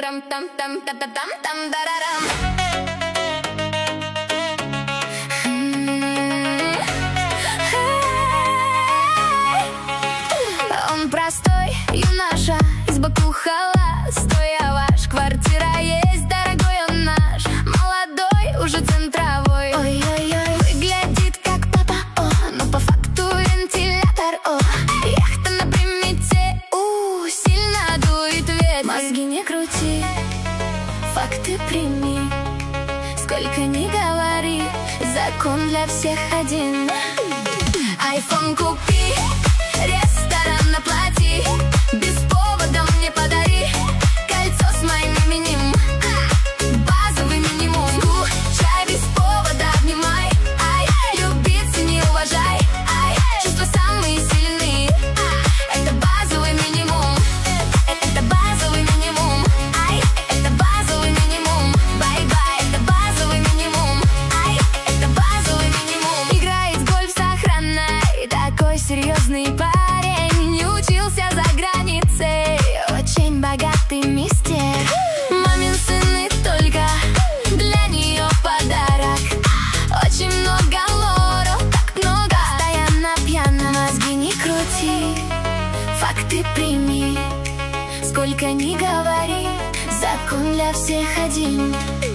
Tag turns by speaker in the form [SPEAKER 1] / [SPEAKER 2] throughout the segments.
[SPEAKER 1] Он простой юноша, из Баку холост, ваш квартира есть, дорогой он наш, молодой, уже центровой. Ой-ой-ой, выглядит как папа, о, но по факту вентилятор, о. Яхта на примете, сильно дует ветер. Мозги не крути, факты прими, сколько ни говори, закон для всех один. Айфон купи, ресторан оплати, без повода мне подари кольцо с моим именем, базовый минимум. Скучай без повода, обнимай, ай, люби, цени, уважай, ай, чувства самые сильные, это базовый минимум, это базовый минимум, ай, это базовый минимум, бай-бай, это базовый минимум, ай, это базовый минимум. Играет в гольф с охраной, такой серьезный парень, не учился за границей, очень богатый мистер. Мамин сын и только для нее подарок, очень много лору, так много, постоянно пьяна. Мозги не крути, факты прими, сколько ни говори, закон для всех один.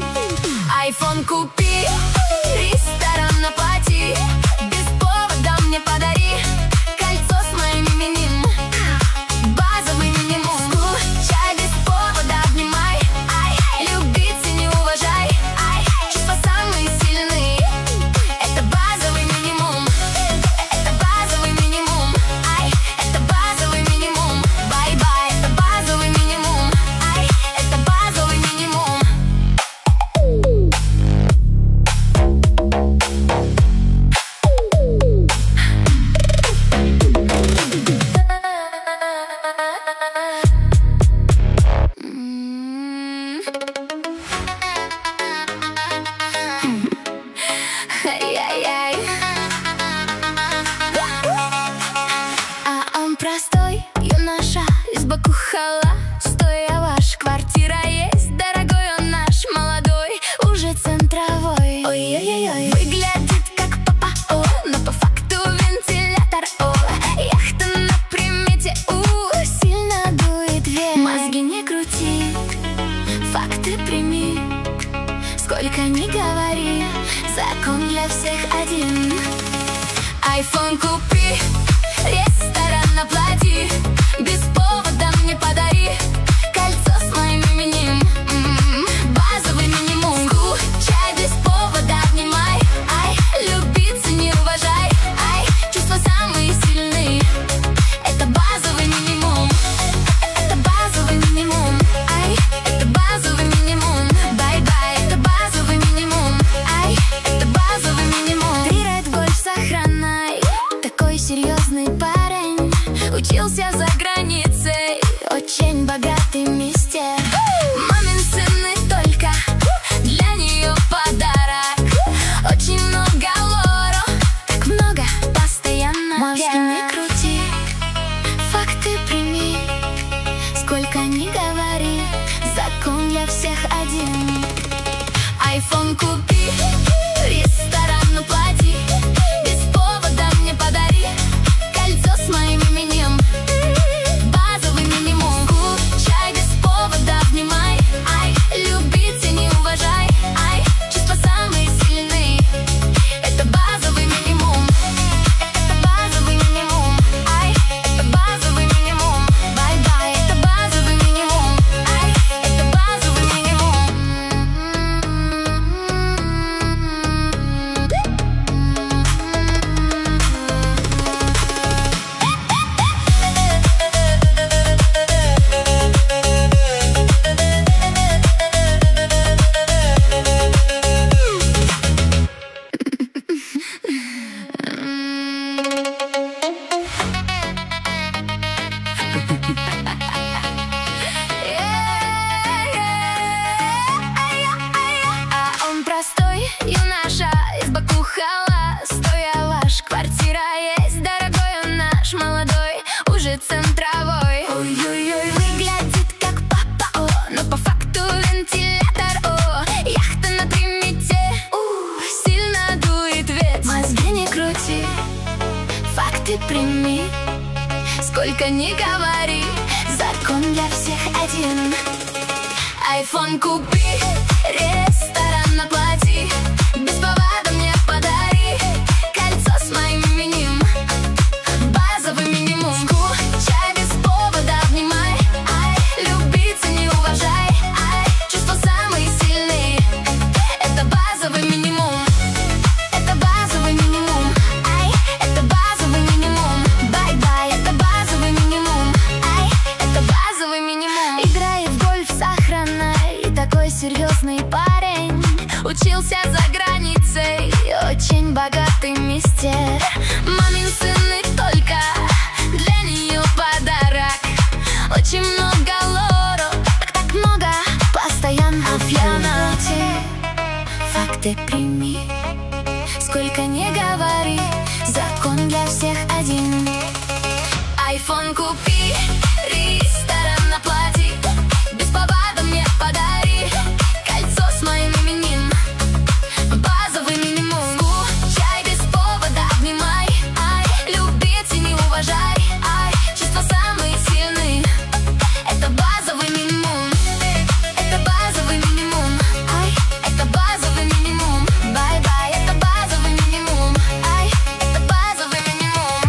[SPEAKER 1] Айфон купи, ресторан оплати, без повода мне подари кольцо с моим именем, базовый минимум. Скучай без повода, обнимай, ай, люби, цени, уважай, ай, чувства самые сильные, это базовый минимум, это базовый минимум, ай, это базовый минимум, бай-бай, это базовый минимум, ай, это базовый минимум. Ай-яй-яй. А он простой юноша, из Баку холост, ваш квартира есть, дорогой он наш, молодой, уже центровой. Ой-ой-ой, выглядит как папа, о, но по факту вентилятор, о. Яхта на примете, сильно дует ветер. Мозги не крути, факты прими, сколько ни говори, закон для всех один. Айфон купи, ресторан оплати, без повода мне подари кольцо с моим именем, базовый минимум. Скучай без повода, обнимай, ай, люби, цени, уважай, ай, чувства самые сильные, это базовый минимум, это базовый минимум, ай, это базовый минимум, бай-бай, это базовый минимум, ай, это базовый минимум. Играет в гольф с охраной, такой серьезный парень, учился за границей, очень богатый мистер. Мамин сын и только для нее подарок, очень много лору, так много, постоянно. Мозги не крути, факты прими, сколько ни говори, закон для всех один. Айфон купи, ресторан оплати, без повода мне подари кольцо с моим именем, базовый минимум. Скучай без повода, обнимай, ай, люби, цени, уважай, ай, чувства самые сильные, это базовый минимум, это базовый минимум, ай, это базовый минимум, бай-бай, это базовый минимум, ай, это базовый минимум. закон для всех один. Айфон купи, ресторан оплати, без повода мне подари кольцо с моим именем, базовый минимум. Скучай без повода, обнимай, ай, люби, цени, уважай, ай, чувства самые сильные. Это базовый минимум, это базовый минимум, ай, это базовый минимум. Бай-бай, это базовый минимум, ай, это базовый минимум. Играет в гольф с охраной, такой серьезный парень, учился за границей, очень богатый мистер. Мамин сын и только для нее подарок. Очень много лору, так много, постоянно пьяна. Факты прими, сколько не говори, закон для всех один. Айфон купи, ресторан оплати, без повода мне подари кольцо с моим именем, базовый минимум. Скучай без повода, обнимай, ай, люби, цени, уважай, ай, чувства самые сильные. Это базовый минимум, это базовый минимум, ай, это базовый минимум. Бай-бай, это базовый минимум, ай, это базовый минимум.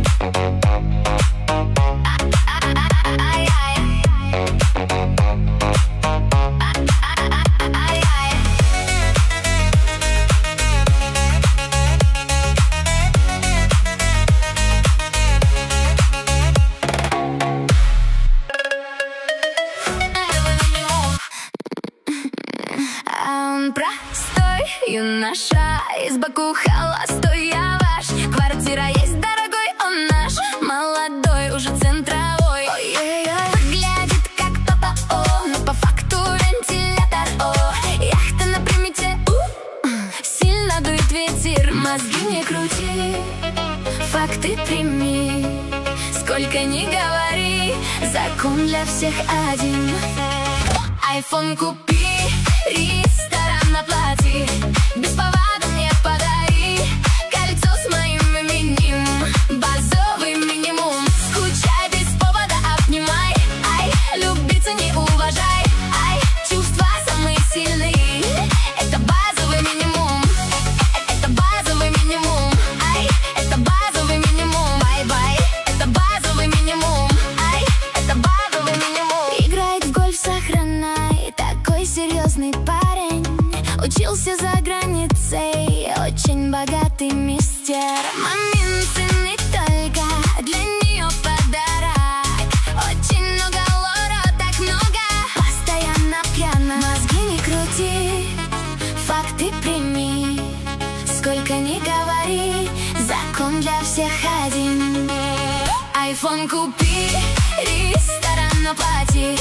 [SPEAKER 1] Он простой юноша, из Баку холостой я ваш. Квартира есть, дорогой, он наш, молодой, уже центровой. Ой-ой-ой, выглядит как папа, о, но по факту вентилятор, о. Яхта на примете, сильно дует ветер, мозги не крути, факты прими, сколько ни говори, закон для всех один. Айфон купи, ресторан оплати, без повода мне подари кольцо с моим именем, базовый минимум. Скучай без повода, обнимай, ай, люби, цени, уважай, ай, чувства самые сильные. Это базовый минимум, это базовый минимум, ай, это базовый минимум. Бай-бай, это базовый минимум, ай, это базовый минимум. Играет в гольф с охраной, такой серьезный парень, учился за границей, очень богатый мистер. Мамин сын не только для нее подарок. Очень много лора, так много, постоянно пьяна. Мозги не крути, факты прими, сколько ни говори, закон для всех один. Айфон купи, ресторан оплати,